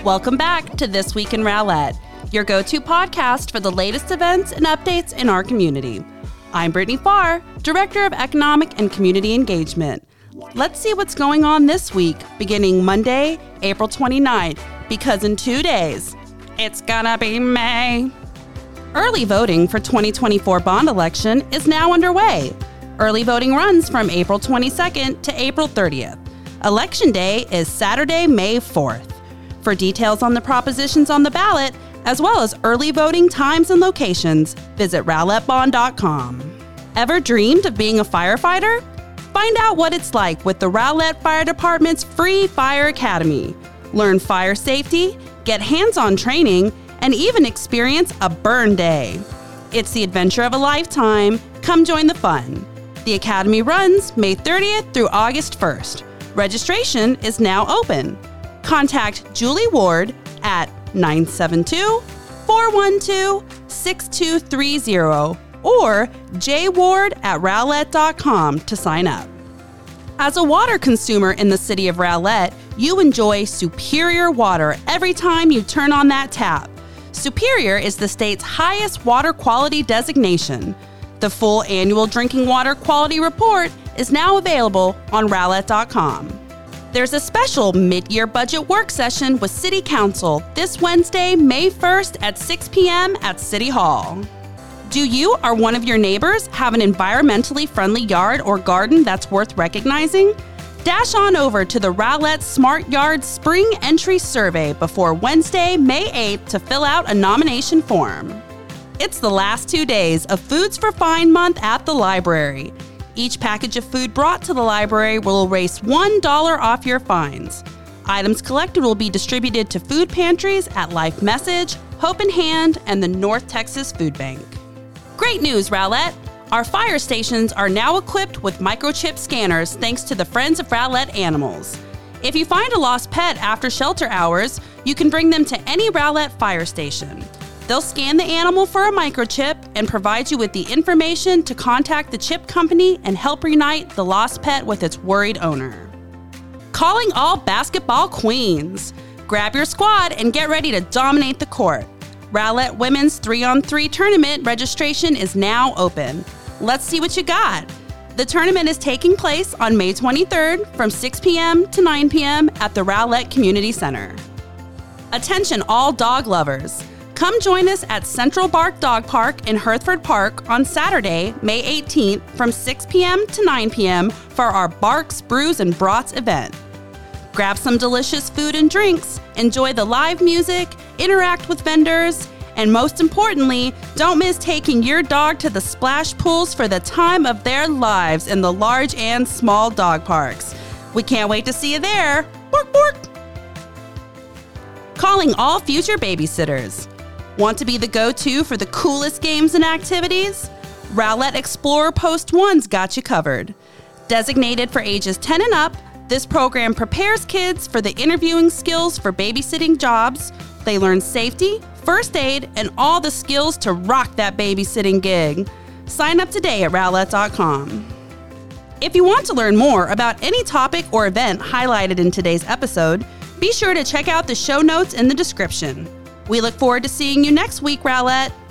Welcome back to This Week in Rowlett, your go-to podcast for the latest events and updates in our community. I'm Brittany Farr, Director of Economic and Community Engagement. Let's see what's going on this week, beginning Monday, April 29th, because in 2 days, it's gonna be May. Early voting for 2024 bond election is now underway. Early voting runs from April 22nd to April 30th. Election day is Saturday, May 4th. For details on the propositions on the ballot, as well as early voting times and locations, visit RowlettBond.com. Ever dreamed of being a firefighter? Find out what it's like with the Rowlett Fire Department's free Fire Academy. Learn fire safety, get hands-on training, and even experience a burn day. It's the adventure of a lifetime. Come join the fun. The Academy runs May 30th through August 1st. Registration is now open. Contact Julie Ward at 972-412-6230 or jward@rowlett.com to sign up. As a water consumer in the city of Rowlett, you enjoy superior water every time you turn on that tap. Superior is the state's highest water quality designation. The full annual drinking water quality report is now available on rowlett.com. There's a special mid-year budget work session with City Council this Wednesday, May 1st at 6 p.m. at City Hall. Do you or one of your neighbors have an environmentally friendly yard or garden that's worth recognizing? Dash on over to the Rowlett Smart Yard Spring Entry Survey before Wednesday, May 8th to fill out a nomination form. It's the last 2 days of Foods for Fine Month at the library. Each package of food brought to the library will erase $1 off your fines. Items collected will be distributed to food pantries at Life Message, Hope in Hand, and the North Texas Food Bank. Great news, Rowlett! Our fire stations are now equipped with microchip scanners thanks to the Friends of Rowlett Animals. If you find a lost pet after shelter hours, you can bring them to any Rowlett fire station. They'll scan the animal for a microchip and provide you with the information to contact the chip company and help reunite the lost pet with its worried owner. Calling all basketball queens! Grab your squad and get ready to dominate the court. Rowlett Women's 3-on-3 Tournament registration is now open. Let's see what you got. The tournament is taking place on May 23rd from 6 p.m. to 9 p.m. at the Rowlett Community Center. Attention all dog lovers. Come join us at Central Bark Dog Park in Hertford Park on Saturday, May 18th from 6 p.m. to 9 p.m. for our Barks, Brews, and Brats event. Grab some delicious food and drinks, enjoy the live music, interact with vendors, and most importantly, don't miss taking your dog to the splash pools for the time of their lives in the large and small dog parks. We can't wait to see you there. Bork, bork. Calling all future babysitters. Want to be the go-to for the coolest games and activities? Rowlett Explorer Post 1's got you covered. Designated for ages 10 and up, this program prepares kids for the interviewing skills for babysitting jobs. They learn safety, first aid, and all the skills to rock that babysitting gig. Sign up today at rowlett.com. If you want to learn more about any topic or event highlighted in today's episode, be sure to check out the show notes in the description. We look forward to seeing you next week, Rowlett.